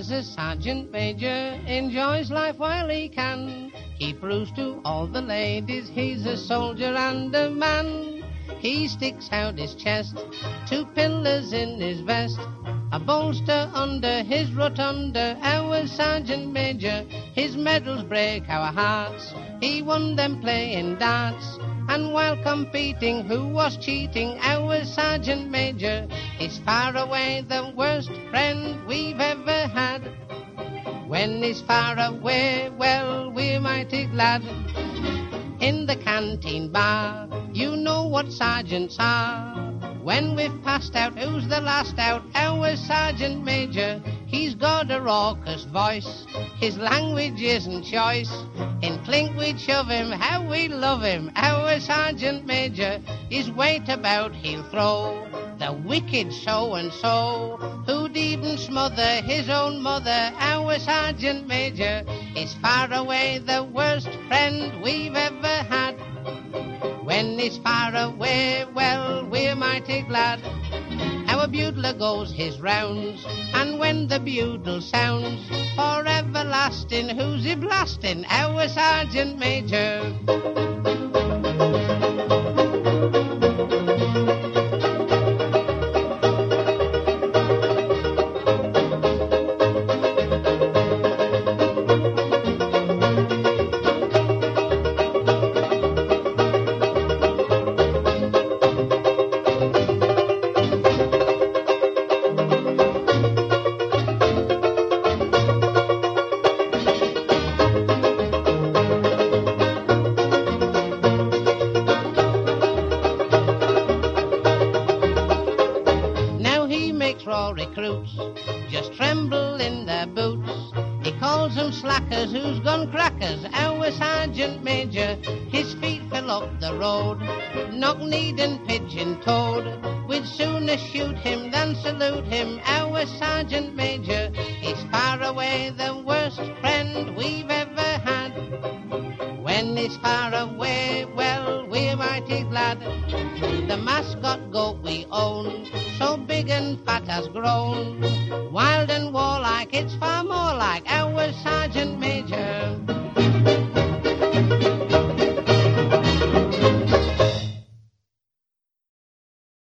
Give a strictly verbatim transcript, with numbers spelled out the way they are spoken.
as a sergeant major enjoys life while he can. He proves to all the ladies he's a soldier and a man. He sticks out his chest, two pillars in his vest, a bolster under his rotunda, our sergeant major. His medals break our hearts, he won them playing darts. And while competing, who was cheating? Our sergeant major is far away the worst friend we've ever had. When he's far away, well, we're mighty glad. In the canteen bar, you know what sergeants are. When we've passed out, who's the last out? Our sergeant major. He's got a raucous voice, his language isn't choice. In clink we'd shove him, how we love him. Our sergeant major, his weight about he'll throw the wicked so-and-so who'd even smother his own mother. Our sergeant major is far away the worst friend we've ever had. When he's far away, well, we're mighty glad. Our bugler goes his rounds, and when the bugle sounds, for everlasting, who's he blasting? Our sergeant major. Recruits just tremble in their boots. He calls them slackers who's gone crackers. Our sergeant major, his feet fill up the road, knock-kneed and pigeon-toed. We'd sooner shoot him than salute him. Our sergeant major is far away the worst friend we've ever had. When he's far away, well, we're mighty glad. The mascot goat we own, so big and fat has grown, wild and warlike, it's far more like our sergeant major.